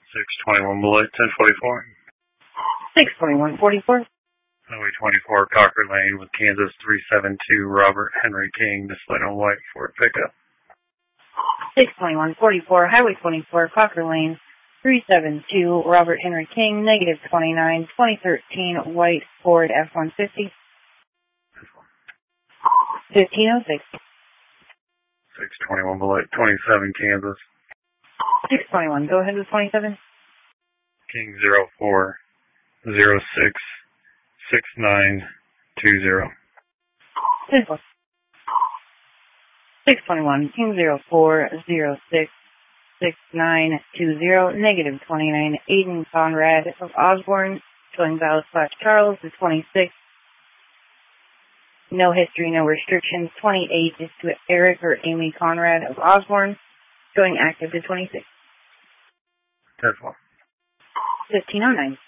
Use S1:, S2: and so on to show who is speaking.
S1: 621 Bullet, 1044.
S2: 62144.
S1: Highway 24, Cocker Lane with Kansas 372, Robert Henry King, displayed on white Ford pickup.
S2: 62144, Highway 24, Cocker Lane, 372, Robert Henry King, negative 29, 2013, white Ford F-150. 1506.
S1: 621 Bullet, 27, Kansas.
S2: 621, go ahead with 27.
S1: King 0406 6920.
S2: 621, King 0406 6920, negative 29, Aiden Conrad of Osborne, showing Valid/Charles, the 26. No history, no restrictions. 28 is to Eric or Amy Conrad of Osborne, showing active to 26.
S1: 10-4.
S2: 1509.